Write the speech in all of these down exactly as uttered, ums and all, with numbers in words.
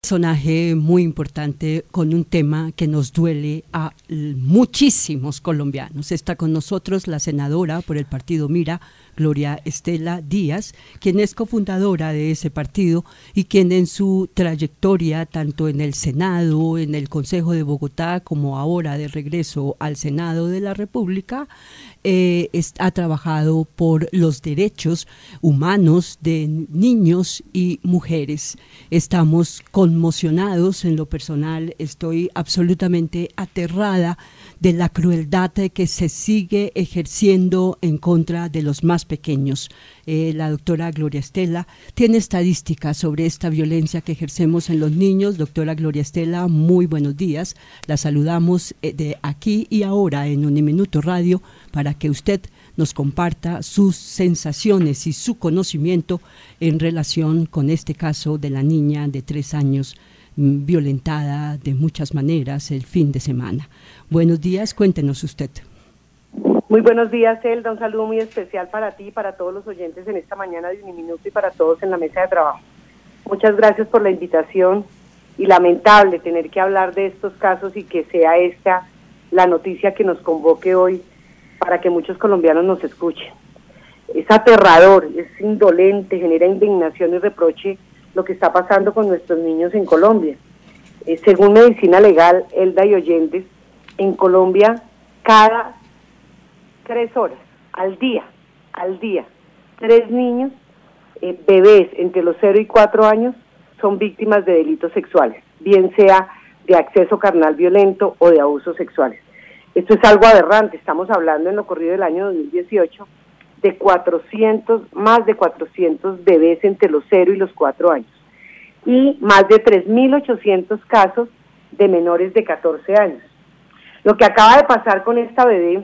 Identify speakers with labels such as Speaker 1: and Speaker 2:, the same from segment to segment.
Speaker 1: Personaje muy importante con un tema que nos duele a muchísimos colombianos. Está con nosotros la senadora por el partido Mira, Gloria Estela Díaz, quien es cofundadora de ese partido y quien en su trayectoria, tanto en el Senado, en el Consejo de Bogotá, como ahora de regreso al Senado de la República, eh, es, ha trabajado por los derechos humanos de niños y mujeres. Estamos conmocionados en lo personal, estoy absolutamente aterrada de la crueldad que se sigue ejerciendo en contra de los más pequeños. Eh, la doctora Gloria Estela tiene estadísticas sobre esta violencia que ejercemos en los niños. Doctora Gloria Estela, muy buenos días. La saludamos eh, de aquí y ahora en Uniminuto Radio para que usted nos comparta sus sensaciones y su conocimiento en relación con este caso de la niña de tres años violentada de muchas maneras el fin de semana. Buenos días, cuéntenos usted.
Speaker 2: Muy buenos días, Elda, un saludo muy especial para ti y para todos los oyentes en esta mañana de Uniminuto y para todos en la mesa de trabajo. Muchas gracias por la invitación y lamentable tener que hablar de estos casos y que sea esta la noticia que nos convoque hoy para que muchos colombianos nos escuchen. Es aterrador, es indolente, genera indignación y reproche lo que está pasando con nuestros niños en Colombia. Eh, según Medicina Legal, Elda y oyentes, en Colombia cada tres horas al día, al día, tres niños, eh, bebés entre los cero y cuatro años son víctimas de delitos sexuales, bien sea de acceso carnal violento o de abusos sexuales. Esto es algo aberrante, estamos hablando en lo corrido del año dos mil dieciocho de cuatrocientos, más de cuatrocientos bebés entre los cero y los cuatro años, y más de tres mil ochocientos casos de menores de catorce años. Lo que acaba de pasar con esta bebé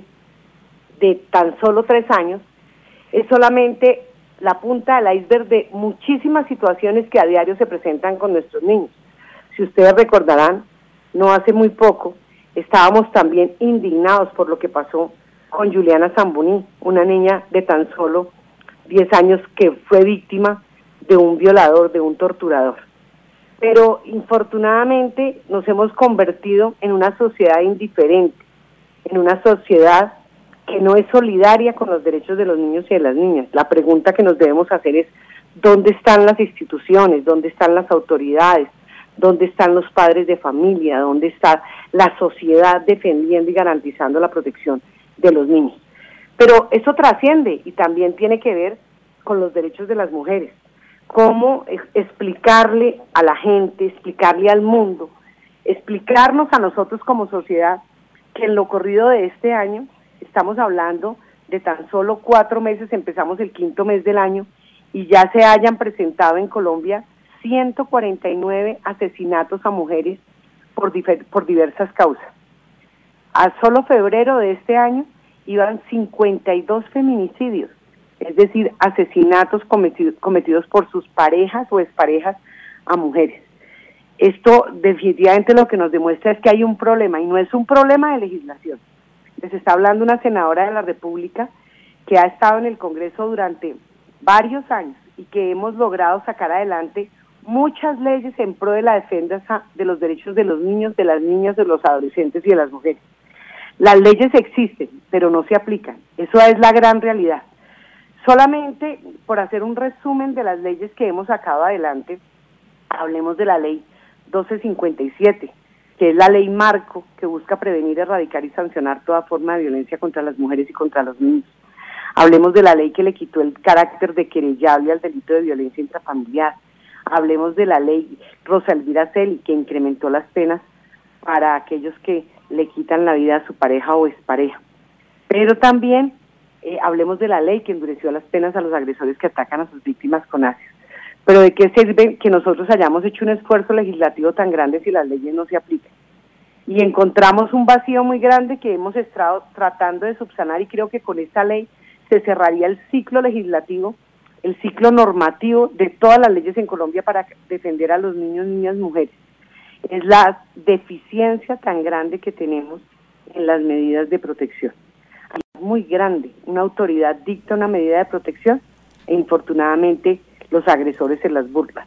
Speaker 2: de tan solo tres años es solamente la punta del iceberg de muchísimas situaciones que a diario se presentan con nuestros niños. Si ustedes recordarán, no hace muy poco estábamos también indignados por lo que pasó con Juliana Zamboní, una niña de tan solo diez años que fue víctima de un violador, de un torturador. Pero infortunadamente nos hemos convertido en una sociedad indiferente, en una sociedad que no es solidaria con los derechos de los niños y de las niñas. La pregunta que nos debemos hacer es, ¿dónde están las instituciones? ¿Dónde están las autoridades? ¿Dónde están los padres de familia? ¿Dónde está la sociedad defendiendo y garantizando la protección de los niños? Pero eso trasciende y también tiene que ver con los derechos de las mujeres. Cómo explicarle a la gente, explicarle al mundo, explicarnos a nosotros como sociedad que en lo corrido de este año, estamos hablando de tan solo cuatro meses, empezamos el quinto mes del año, y ya se hayan presentado en Colombia ciento cuarenta y nueve asesinatos a mujeres por, por diversas causas. A solo febrero de este año iban cincuenta y dos feminicidios, es decir, asesinatos cometidos, cometidos por sus parejas o exparejas a mujeres. Esto definitivamente lo que nos demuestra es que hay un problema, y no es un problema de legislación. Les está hablando una senadora de la República que ha estado en el Congreso durante varios años y que hemos logrado sacar adelante muchas leyes en pro de la defensa de los derechos de los niños, de las niñas, de los adolescentes y de las mujeres. Las leyes existen, pero no se aplican. Eso es la gran realidad. Solamente por hacer un resumen de las leyes que hemos sacado adelante, hablemos de la ley doce cincuenta y siete, que es la ley marco que busca prevenir, erradicar y sancionar toda forma de violencia contra las mujeres y contra los niños. Hablemos de la ley que le quitó el carácter de querellable al delito de violencia intrafamiliar. Hablemos de la ley Rosa Elvira Celi, que incrementó las penas para aquellos que le quitan la vida a su pareja o expareja. Pero también eh, hablemos de la ley que endureció las penas a los agresores que atacan a sus víctimas con ácido. Pero ¿de qué sirve que nosotros hayamos hecho un esfuerzo legislativo tan grande si las leyes no se aplican? Y encontramos un vacío muy grande que hemos estado tratando de subsanar, y creo que con esta ley se cerraría el ciclo legislativo, el ciclo normativo de todas las leyes en Colombia para defender a los niños, niñas, mujeres. Es la deficiencia tan grande que tenemos en las medidas de protección. Es muy grande, una autoridad dicta una medida de protección e infortunadamente los agresores se las burlan.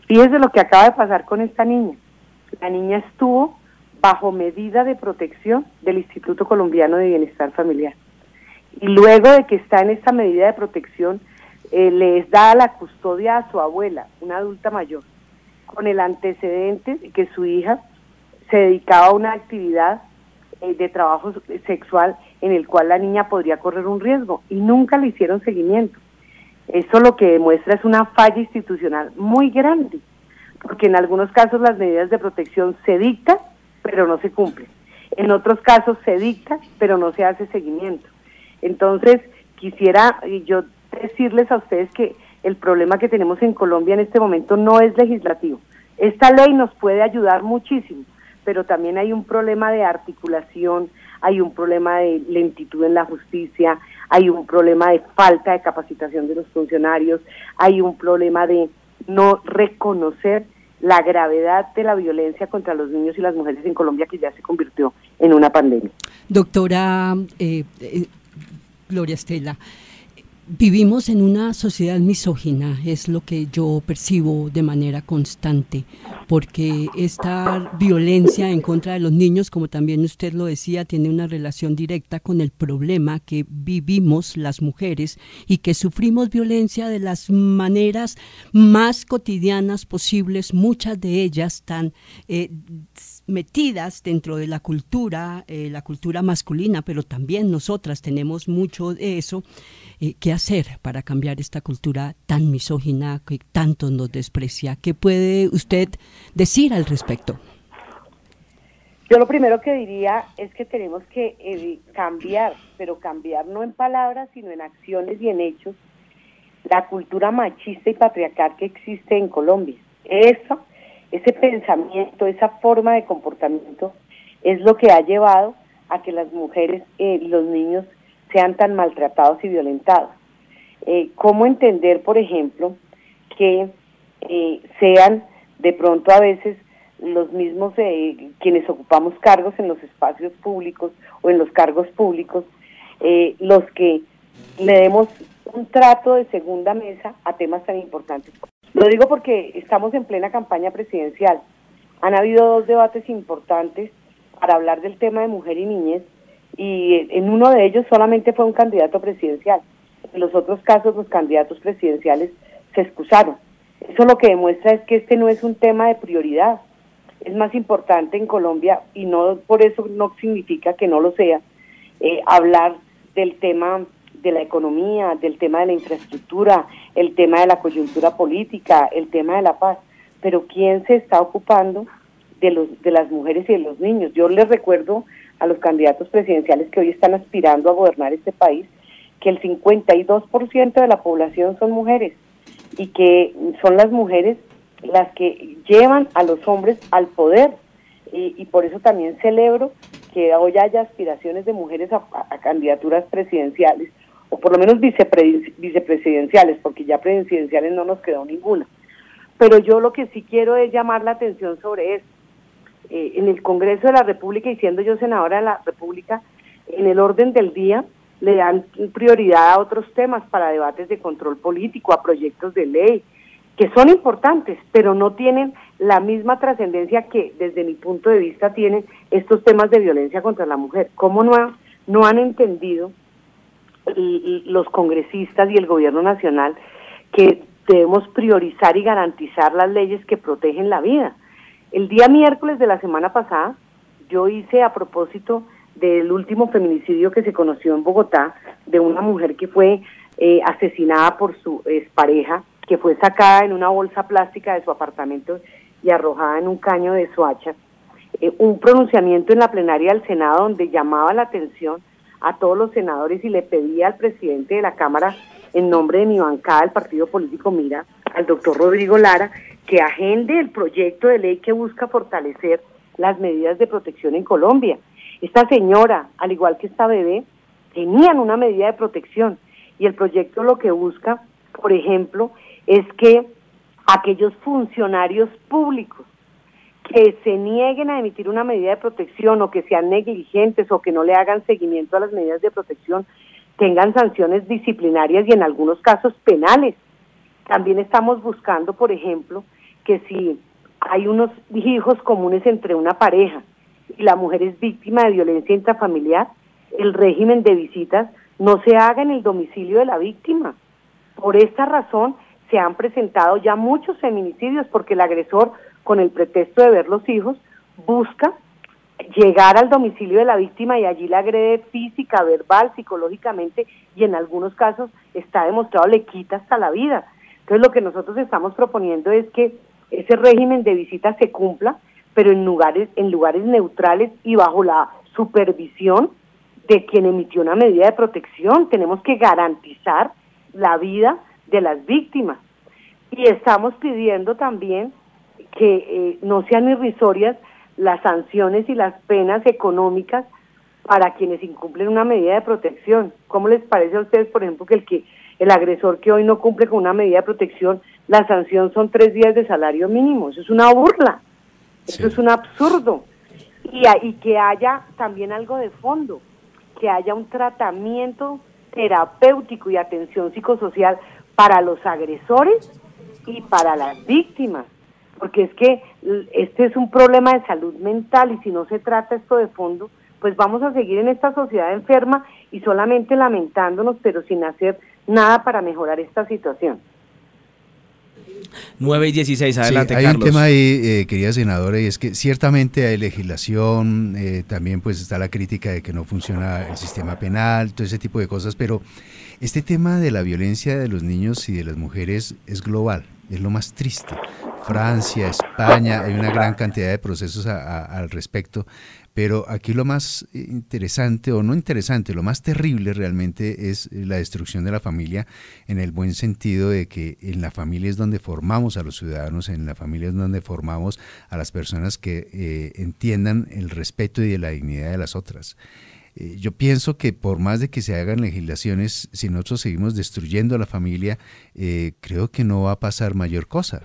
Speaker 2: Fíjese lo que acaba de pasar con esta niña. La niña estuvo bajo medida de protección del Instituto Colombiano de Bienestar Familiar. Y luego de que está en esta medida de protección, eh, le es dada la custodia a su abuela, una adulta mayor, con el antecedente de que su hija se dedicaba a una actividad eh, de trabajo sexual en el cual la niña podría correr un riesgo, y nunca le hicieron seguimiento. Eso lo que demuestra es una falla institucional muy grande, porque en algunos casos las medidas de protección se dictan, pero no se cumplen. En otros casos se dicta, pero no se hace seguimiento. Entonces, quisiera yo decirles a ustedes que el problema que tenemos en Colombia en este momento no es legislativo. Esta ley nos puede ayudar muchísimo, pero también hay un problema de articulación, hay un problema de lentitud en la justicia, hay un problema de falta de capacitación de los funcionarios, hay un problema de no reconocer la gravedad de la violencia contra los niños y las mujeres en Colombia, que ya se convirtió en una pandemia.
Speaker 1: Doctora eh, eh, Gloria Estela, vivimos en una sociedad misógina, es lo que yo percibo de manera constante, porque esta violencia en contra de los niños, como también usted lo decía, tiene una relación directa con el problema que vivimos las mujeres y que sufrimos violencia de las maneras más cotidianas posibles, muchas de ellas tan eh, metidas dentro de la cultura, eh, la cultura masculina, pero también nosotras tenemos mucho de eso. Eh, ¿Qué hacer para cambiar esta cultura tan misógina que tanto nos desprecia? ¿Qué puede usted decir al respecto?
Speaker 2: Yo lo primero que diría es que tenemos que eh, cambiar, pero cambiar no en palabras, sino en acciones y en hechos, la cultura machista y patriarcal que existe en Colombia. Eso, ese pensamiento, esa forma de comportamiento es lo que ha llevado a que las mujeres y eh, los niños sean tan maltratados y violentados. Eh, ¿Cómo entender, por ejemplo, que eh, sean de pronto a veces los mismos eh, quienes ocupamos cargos en los espacios públicos o en los cargos públicos, eh, los que le demos un trato de segunda mesa a temas tan importantes? Lo digo porque estamos en plena campaña presidencial. Han habido dos debates importantes para hablar del tema de mujer y niñez, y en uno de ellos solamente fue un candidato presidencial. En los otros casos los candidatos presidenciales se excusaron. Eso lo que demuestra es que este no es un tema de prioridad. Es más importante en Colombia, y no por eso no significa que no lo sea, eh, hablar del tema de la economía, del tema de la infraestructura, el tema de la coyuntura política, el tema de la paz. Pero ¿quién se está ocupando de los de las mujeres y de los niños? Yo les recuerdo a los candidatos presidenciales que hoy están aspirando a gobernar este país, que el cincuenta y dos por ciento de la población son mujeres, y que son las mujeres las que llevan a los hombres al poder, y, y por eso también celebro que hoy haya aspiraciones de mujeres a, a candidaturas presidenciales, o por lo menos vicepre, vicepresidenciales, porque ya presidenciales no nos quedó ninguna. Pero yo lo que sí quiero es llamar la atención sobre esto. Eh, en el Congreso de la República, y siendo yo senadora de la República, en el orden del día le dan prioridad a otros temas para debates de control político, a proyectos de ley, que son importantes, pero no tienen la misma trascendencia que desde mi punto de vista tienen estos temas de violencia contra la mujer. ¿Cómo no, ha, no han entendido los congresistas y el gobierno nacional que debemos priorizar y garantizar las leyes que protegen la vida? El día miércoles de la semana pasada, yo hice, a propósito del último feminicidio que se conoció en Bogotá, de una mujer que fue eh, asesinada por su expareja, que fue sacada en una bolsa plástica de su apartamento y arrojada en un caño de Soacha, eh, un pronunciamiento en la plenaria del Senado donde llamaba la atención a todos los senadores y le pedía al presidente de la Cámara, en nombre de mi bancada, el partido político Mira, al doctor Rodrigo Lara, que agende el proyecto de ley que busca fortalecer las medidas de protección en Colombia. Esta señora, al igual que esta bebé, tenían una medida de protección, y el proyecto lo que busca, por ejemplo, es que aquellos funcionarios públicos que se nieguen a emitir una medida de protección, o que sean negligentes, o que no le hagan seguimiento a las medidas de protección, tengan sanciones disciplinarias y en algunos casos penales. También estamos buscando, por ejemplo, que si hay unos hijos comunes entre una pareja y la mujer es víctima de violencia intrafamiliar, el régimen de visitas no se haga en el domicilio de la víctima. Por esta razón se han presentado ya muchos feminicidios, porque el agresor, con el pretexto de ver los hijos, busca llegar al domicilio de la víctima y allí la agrede física, verbal, psicológicamente, y en algunos casos está demostrado le quita hasta la vida. Entonces lo que nosotros estamos proponiendo es que ese régimen de visitas se cumpla, pero en lugares, en lugares neutrales y bajo la supervisión de quien emitió una medida de protección. Tenemos que garantizar la vida de las víctimas. Y estamos pidiendo también que eh, no sean irrisorias las sanciones y las penas económicas para quienes incumplen una medida de protección. ¿Cómo les parece a ustedes, por ejemplo, que el que el agresor que hoy no cumple con una medida de protección, la sanción son tres días de salario mínimo? Eso es una burla, sí. Eso es un absurdo. Y, y que haya también algo de fondo, que haya un tratamiento terapéutico y atención psicosocial para los agresores y para las víctimas, porque es que este es un problema de salud mental, y si no se trata esto de fondo, pues vamos a seguir en esta sociedad enferma y solamente lamentándonos, pero sin hacer nada para mejorar esta situación.
Speaker 3: nueve y dieciséis, adelante,
Speaker 4: sí, hay
Speaker 3: Carlos.
Speaker 4: un tema ahí, eh, querida senadora, y es que ciertamente hay legislación, eh, también pues está la crítica de que no funciona el sistema penal, todo ese tipo de cosas, pero este tema de la violencia de los niños y de las mujeres es global, es lo más triste. Francia, España, hay una gran cantidad de procesos a, a, al respecto, pero aquí lo más interesante, o no interesante, lo más terrible realmente es la destrucción de la familia, en el buen sentido de que en la familia es donde formamos a los ciudadanos, en la familia es donde formamos a las personas que eh, entiendan el respeto y la dignidad de las otras. Eh, yo pienso que por más de que se hagan legislaciones, si nosotros seguimos destruyendo a la familia, eh, creo que no va a pasar mayor cosa.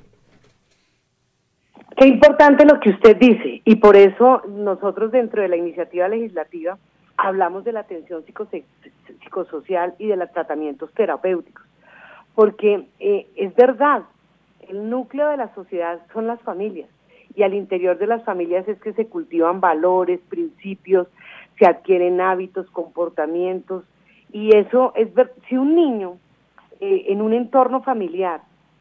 Speaker 2: Qué importante lo que usted dice, y por eso nosotros dentro de la iniciativa legislativa hablamos de la atención psicose- psicosocial y de los tratamientos terapéuticos, porque eh, es verdad, el núcleo de la sociedad son las familias, y al interior de las familias es que se cultivan valores, principios, se adquieren hábitos, comportamientos, y eso es ver, si un niño eh, en un entorno familiar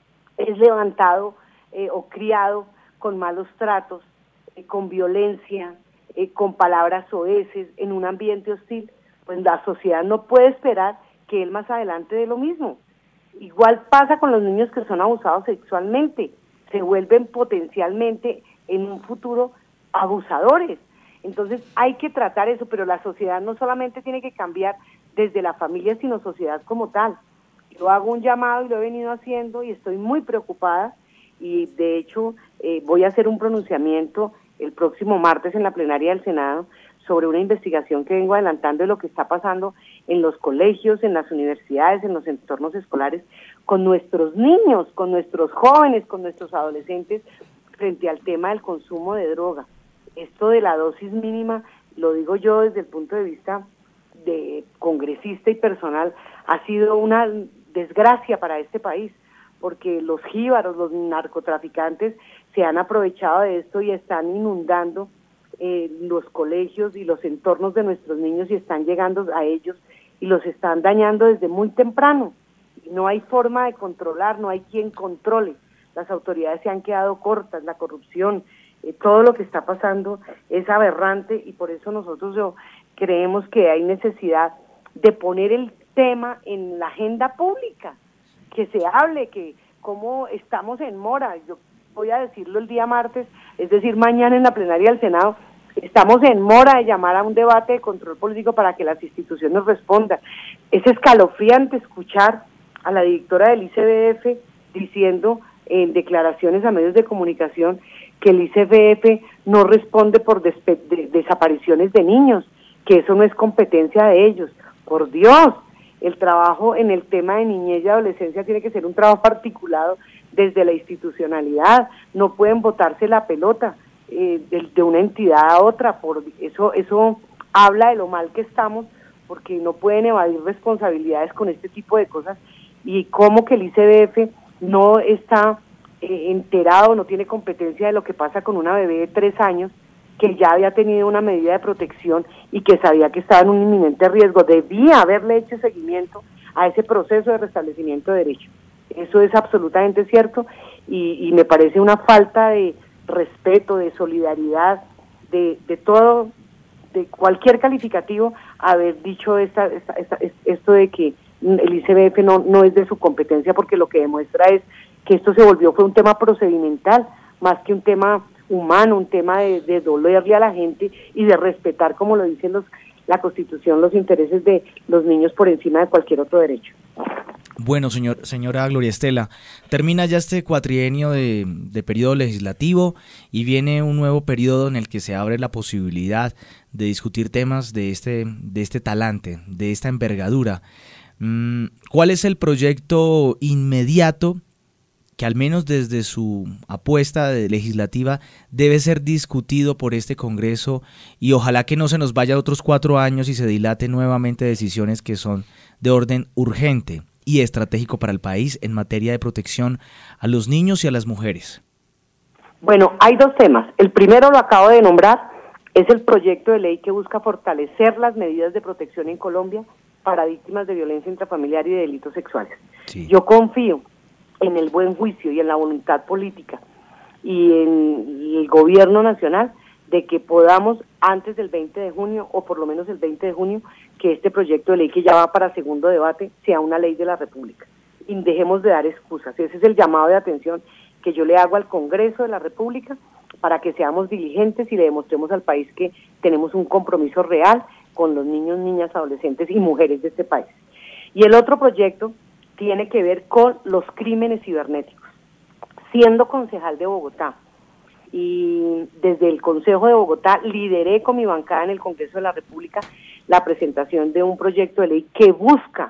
Speaker 2: es levantado eh, o criado con malos tratos, eh, con violencia, eh, con palabras soeces, en un ambiente hostil, pues la sociedad no puede esperar que él más adelante dé lo mismo. Igual pasa con los niños que son abusados sexualmente, se vuelven potencialmente en un futuro abusadores. Entonces hay que tratar eso, pero la sociedad no solamente tiene que cambiar desde la familia, sino sociedad como tal. Yo hago un llamado y lo he venido haciendo y estoy muy preocupada, y de hecho eh, voy a hacer un pronunciamiento el próximo martes en la plenaria del Senado sobre una investigación que vengo adelantando de lo que está pasando en los colegios, en las universidades, en los entornos escolares, con nuestros niños, con nuestros jóvenes, con nuestros adolescentes, frente al tema del consumo de droga. Esto de la dosis mínima, lo digo yo desde el punto de vista de congresista y personal, ha sido una desgracia para este país, porque los jíbaros, los narcotraficantes se han aprovechado de esto y están inundando eh, los colegios y los entornos de nuestros niños, y están llegando a ellos y los están dañando desde muy temprano. No hay forma de controlar, no hay quien controle. Las autoridades se han quedado cortas, la corrupción, eh, todo lo que está pasando es aberrante, y por eso nosotros yo, creemos que hay necesidad de poner el tema en la agenda pública, que se hable, que como estamos en mora. Yo voy a decirlo el día martes, es decir, mañana en la plenaria del Senado, estamos en mora de llamar a un debate de control político para que las instituciones respondan. Es escalofriante escuchar a la directora del I C B F diciendo en declaraciones a medios de comunicación que el I C B F no responde por despe- de, desapariciones de niños, que eso no es competencia de ellos. Por Dios, el trabajo en el tema de niñez y adolescencia tiene que ser un trabajo articulado desde la institucionalidad. No pueden botarse la pelota eh, de, de una entidad a otra. Por eso, eso habla de lo mal que estamos, porque no pueden evadir responsabilidades con este tipo de cosas, y cómo que el I C B F no está eh, enterado, no tiene competencia de lo que pasa con una bebé de tres años que ya había tenido una medida de protección y que sabía que estaba en un inminente riesgo. Debía haberle hecho seguimiento a ese proceso de restablecimiento de derechos. Eso es absolutamente cierto y, y me parece una falta de respeto, de solidaridad, de, de todo, de cualquier calificativo, haber dicho esta, esta, esta, esto de que el I C B F no, no es de su competencia, porque lo que demuestra es que esto se volvió, fue un tema procedimental, más que un tema humano, un tema de, de dolerle a la gente y de respetar, como lo dicen los, la Constitución, los intereses de los niños por encima de cualquier otro derecho.
Speaker 3: Bueno, señor, señora Gloria Estela, termina ya este cuatrienio de, de periodo legislativo y viene un nuevo periodo en el que se abre la posibilidad de discutir temas de este, de este talante, de esta envergadura. ¿Cuál es el proyecto inmediato que al menos desde su apuesta de legislativa debe ser discutido por este Congreso y ojalá que no se nos vaya otros cuatro años y se dilaten nuevamente decisiones que son de orden urgente y estratégico para el país en materia de protección a los niños y a las mujeres?
Speaker 2: Bueno, hay dos temas. El primero lo acabo de nombrar, es el proyecto de ley que busca fortalecer las medidas de protección en Colombia para víctimas de violencia intrafamiliar y de delitos sexuales. Sí. Yo confío en el buen juicio y en la voluntad política y en el gobierno nacional de que podamos antes del veinte de junio o por lo menos el veinte de junio que este proyecto de ley que ya va para segundo debate sea una ley de la República y dejemos de dar excusas. Ese es el llamado de atención que yo le hago al Congreso de la República para que seamos diligentes y le demostremos al país que tenemos un compromiso real con los niños, niñas, adolescentes y mujeres de este país. Y el otro proyecto tiene que ver con los crímenes cibernéticos. Siendo concejal de Bogotá y desde el Consejo de Bogotá lideré con mi bancada en el Congreso de la República la presentación de un proyecto de ley que busca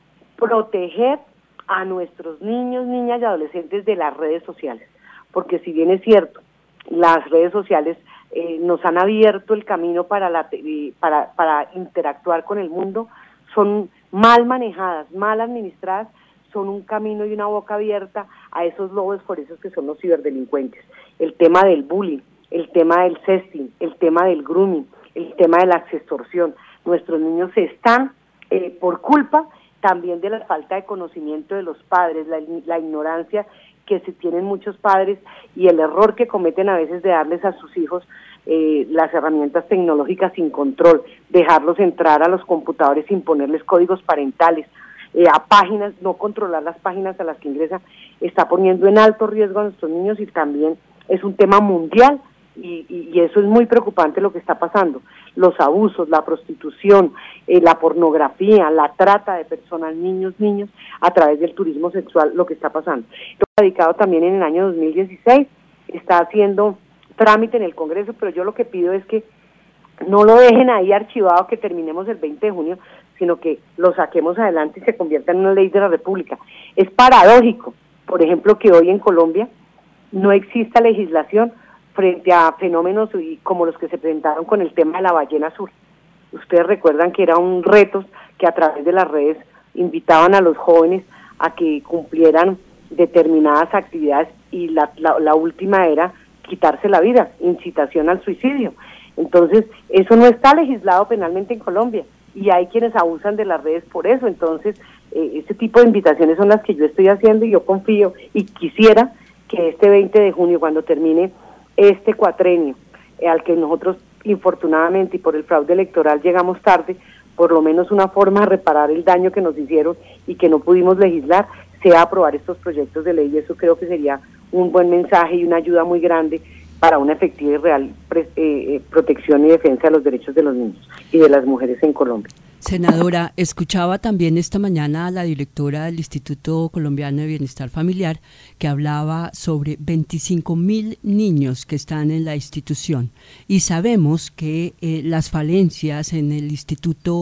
Speaker 2: proteger a nuestros niños, niñas y adolescentes de las redes sociales, porque si bien es cierto, las redes sociales eh, nos han abierto el camino para, la, para, para interactuar con el mundo, son mal manejadas, mal administradas, son un camino y una boca abierta a esos lobos foresos que son los ciberdelincuentes. El tema del bullying, el tema del sexting, el tema del grooming, el tema de la extorsión. Nuestros niños se están, eh, por culpa también de la falta de conocimiento de los padres, la, la ignorancia que se tienen muchos padres y el error que cometen a veces de darles a sus hijos eh, las herramientas tecnológicas sin control, dejarlos entrar a los computadores sin ponerles códigos parentales, eh, a páginas, no controlar las páginas a las que ingresan, está poniendo en alto riesgo a nuestros niños y también es un tema mundial y, y, y eso es muy preocupante lo que está pasando. Los abusos, la prostitución, eh, la pornografía, la trata de personas, niños, niños, a través del turismo sexual, lo que está pasando. Lo radicado también en el año dos mil dieciséis, está haciendo trámite en el Congreso, pero yo lo que pido es que no lo dejen ahí archivado, que terminemos el veinte de junio, sino que lo saquemos adelante y se convierta en una ley de la República. Es paradójico, por ejemplo, que hoy en Colombia no exista legislación frente a fenómenos como los que se presentaron con el tema de la ballena azul. Ustedes recuerdan que era un reto que a través de las redes invitaban a los jóvenes a que cumplieran determinadas actividades y la, la, la última era quitarse la vida, incitación al suicidio. Entonces, eso no está legislado penalmente en Colombia y hay quienes abusan de las redes por eso. Entonces, eh, este tipo de invitaciones son las que yo estoy haciendo y yo confío y quisiera que este veinte de junio, cuando termine este cuatrenio, eh, al que nosotros infortunadamente y por el fraude electoral llegamos tarde, por lo menos una forma de reparar el daño que nos hicieron y que no pudimos legislar, sea aprobar estos proyectos de ley, y eso creo que sería un buen mensaje y una ayuda muy grande para una efectiva y real pre, eh, protección y defensa de los derechos de los niños y de las mujeres en Colombia.
Speaker 1: Senadora, escuchaba también esta mañana a la directora del Instituto Colombiano de Bienestar Familiar que hablaba sobre veinticinco mil niños que están en la institución y sabemos que eh, las falencias en el Instituto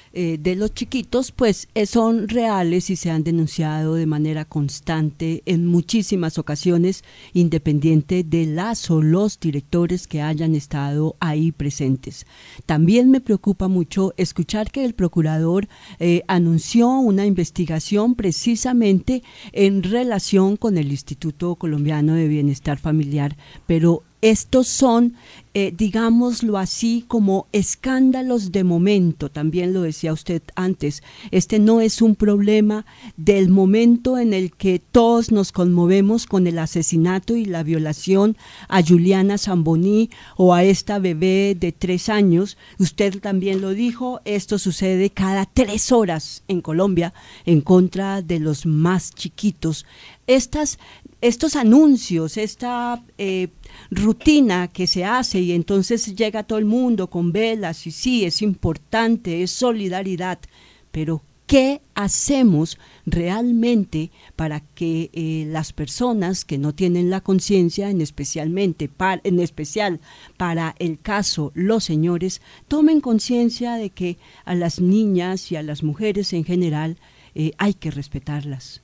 Speaker 1: eh, de los chiquitos, pues eh, son reales y se han denunciado de manera constante en muchísimas ocasiones, independiente de las o los directores que hayan estado ahí presentes. También me preocupa mucho escuchar que el procurador eh, anunció una investigación precisamente en relación con el Instituto Colombiano de Bienestar Familiar, pero estos son, eh, digámoslo así, como escándalos de momento, también lo decía usted antes. Este no es un problema del momento en el que todos nos conmovemos con el asesinato y la violación a Juliana Zamboní o a esta bebé de tres años. Usted también lo dijo, esto sucede cada tres horas en Colombia en contra de los más chiquitos. Estas Estos anuncios, esta eh, rutina que se hace y entonces llega todo el mundo con velas y sí, es importante, es solidaridad, pero ¿qué hacemos realmente para que eh, las personas que no tienen la conciencia, en, especialmente para, en especial para el caso los señores, tomen conciencia de que a las niñas y a las mujeres en general eh, hay que respetarlas?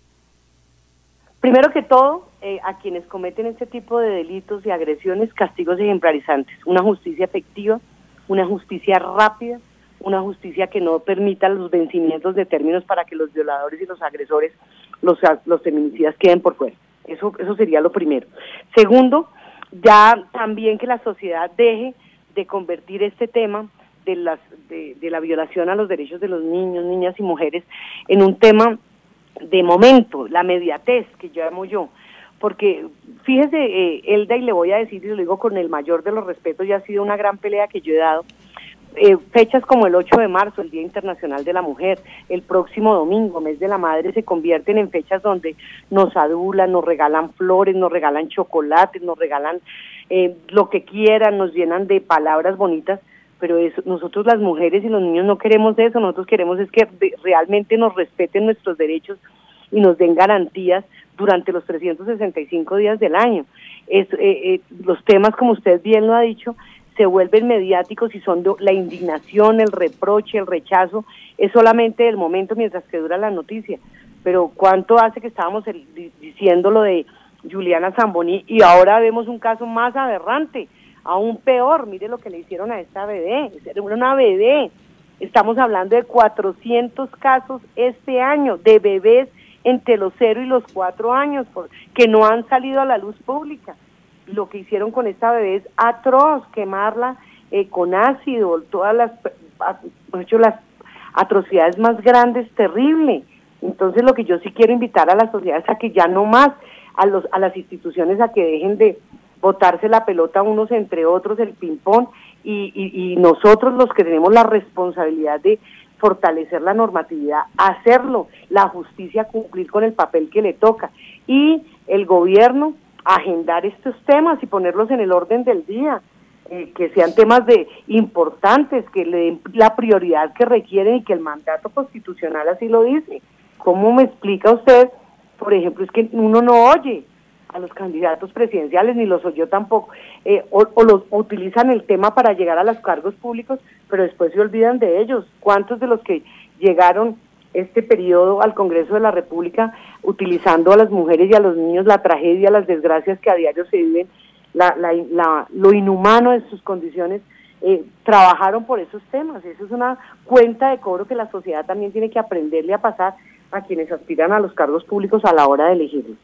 Speaker 2: Primero que todo, eh, a quienes cometen este tipo de delitos y agresiones, castigos ejemplarizantes, una justicia efectiva, una justicia rápida, una justicia que no permita los vencimientos de términos para que los violadores y los agresores, los, los feminicidas queden por fuera. Eso, eso sería lo primero. Segundo, ya también que la sociedad deje de convertir este tema de, las, de, de la violación a los derechos de los niños, niñas y mujeres en un tema de momento, la mediatez que llamo yo, porque fíjese, eh, Elda, y le voy a decir, y lo digo con el mayor de los respetos, ya ha sido una gran pelea que yo he dado, eh, fechas como el ocho de marzo, el Día Internacional de la Mujer, el próximo domingo, Mes de la Madre, se convierten en fechas donde nos adulan, nos regalan flores, nos regalan chocolates, nos regalan eh, lo que quieran, nos llenan de palabras bonitas, pero eso, nosotros las mujeres y los niños no queremos eso, nosotros queremos es que de, realmente nos respeten nuestros derechos y nos den garantías durante los trescientos sesenta y cinco días del año. Es, eh, eh, los temas, como usted bien lo ha dicho, se vuelven mediáticos y son de, la indignación, el reproche, el rechazo, es solamente el momento mientras que dura la noticia, pero ¿cuánto hace que estábamos el, diciendo lo de Juliana Zamboní y ahora vemos un caso más aberrante? Aún peor, mire lo que le hicieron a esta bebé, era una bebé, estamos hablando de cuatrocientos casos este año, de bebés entre los cero y los cuatro años, por, que no han salido a la luz pública. Lo que hicieron con esta bebé es atroz, quemarla eh, con ácido, todas las, hecho, las atrocidades más grandes, terrible. Entonces lo que yo sí quiero invitar a la sociedad es a que ya no más, a, los, a las instituciones a que dejen de botarse la pelota unos entre otros, el ping-pong, y, y, y nosotros los que tenemos la responsabilidad de fortalecer la normatividad, hacerlo, la justicia cumplir con el papel que le toca, y el gobierno agendar estos temas y ponerlos en el orden del día, eh, que sean temas de importantes, que le den la prioridad que requieren y que el mandato constitucional así lo dice. ¿Cómo me explica usted? Por ejemplo, es que uno no oye a los candidatos presidenciales, ni los oyó tampoco, eh, o, o los o utilizan el tema para llegar a los cargos públicos, pero después se olvidan de ellos. ¿Cuántos de los que llegaron este periodo al Congreso de la República utilizando a las mujeres y a los niños, la tragedia, las desgracias que a diario se viven, la, la, la, lo inhumano de sus condiciones, eh, trabajaron por esos temas? Eso es una cuenta de cobro que la sociedad también tiene que aprenderle a pasar a quienes aspiran a los cargos públicos a la hora de elegirlos.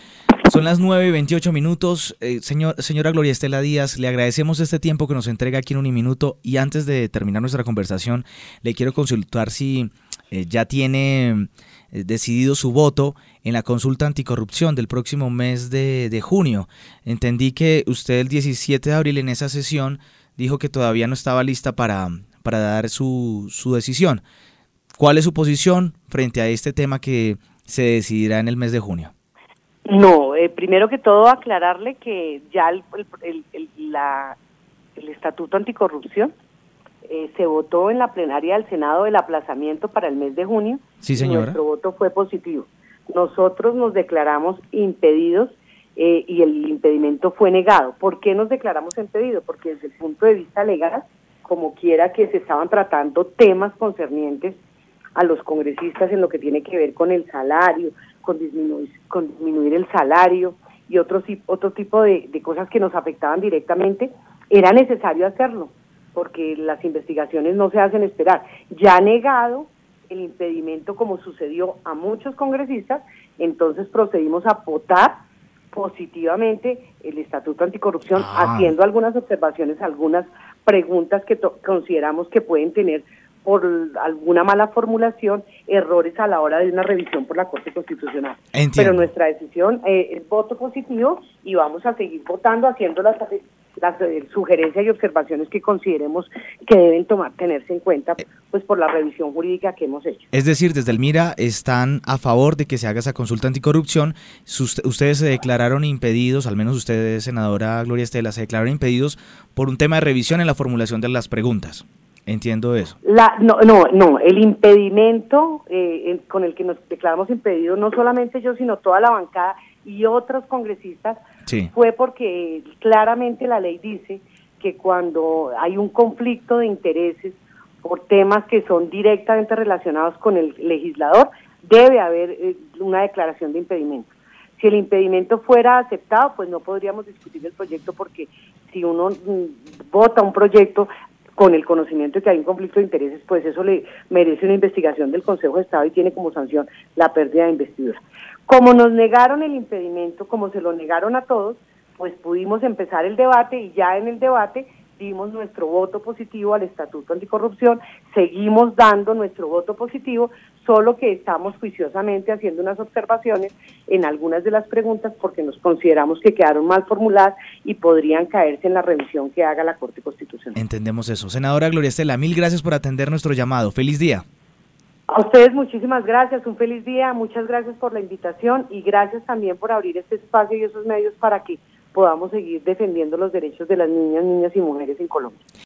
Speaker 3: Son las nueve y veintiocho minutos. Eh, señor, señora Gloria Estela Díaz, le agradecemos este tiempo que nos entrega aquí en Uniminuto, y antes de terminar nuestra conversación, le quiero consultar si eh, ya tiene eh, decidido su voto en la consulta anticorrupción del próximo mes de, de junio. Entendí que usted el diecisiete de abril en esa sesión dijo que todavía no estaba lista para, para dar su, su decisión. ¿Cuál es su posición frente a este tema que se decidirá en el mes de junio?
Speaker 2: No, eh, primero que todo aclararle que ya el, el, el, la, el Estatuto Anticorrupción eh, se votó en la plenaria del Senado el aplazamiento para el mes de junio.
Speaker 3: Sí, señora.
Speaker 2: Nuestro voto fue positivo. Nosotros nos declaramos impedidos eh, y el impedimento fue negado. ¿Por qué nos declaramos impedidos? Porque desde el punto de vista legal como quiera que se estaban tratando temas concernientes a los congresistas en lo que tiene que ver con el salario, con disminuir, con disminuir el salario y otro, otro tipo de, de cosas que nos afectaban directamente, era necesario hacerlo, porque las investigaciones no se hacen esperar. Ya negado el impedimento, como sucedió a muchos congresistas, entonces procedimos a votar positivamente el Estatuto Anticorrupción, ah. haciendo algunas observaciones, algunas preguntas que consideramos que pueden tener por alguna mala formulación, errores a la hora de una revisión por la Corte Constitucional.
Speaker 3: Entiendo.
Speaker 2: Pero nuestra decisión eh, es voto positivo y vamos a seguir votando, haciendo las, las eh, sugerencias y observaciones que consideremos que deben tomar, tenerse en cuenta pues por la revisión jurídica que hemos hecho.
Speaker 3: Es decir, desde el MIRA están a favor de que se haga esa consulta anticorrupción. Ustedes se declararon impedidos, al menos ustedes, senadora Gloria Estela, se declararon impedidos por un tema de revisión en la formulación de las preguntas. Entiendo eso.
Speaker 2: La, no, no, no, el impedimento eh, con el que nos declaramos impedidos, no solamente yo, sino toda la bancada y otros congresistas, sí. fue porque claramente la ley dice que cuando hay un conflicto de intereses por temas que son directamente relacionados con el legislador, debe haber eh, una declaración de impedimento. Si el impedimento fuera aceptado, pues no podríamos discutir el proyecto, porque si uno mm, vota un proyecto con el conocimiento de que hay un conflicto de intereses, pues eso le merece una investigación del Consejo de Estado y tiene como sanción la pérdida de investidura. Como nos negaron el impedimento, como se lo negaron a todos, pues pudimos empezar el debate y ya en el debate dimos nuestro voto positivo al Estatuto Anticorrupción, seguimos dando nuestro voto positivo, solo que estamos juiciosamente haciendo unas observaciones en algunas de las preguntas porque nos consideramos que quedaron mal formuladas y podrían caerse en la revisión que haga la Corte Constitucional.
Speaker 3: Entendemos eso. Senadora Gloria Estela, mil gracias por atender nuestro llamado. Feliz día.
Speaker 2: A ustedes muchísimas gracias, un feliz día, muchas gracias por la invitación y gracias también por abrir este espacio y esos medios para que podamos seguir defendiendo los derechos de las niñas, niñas y mujeres en Colombia.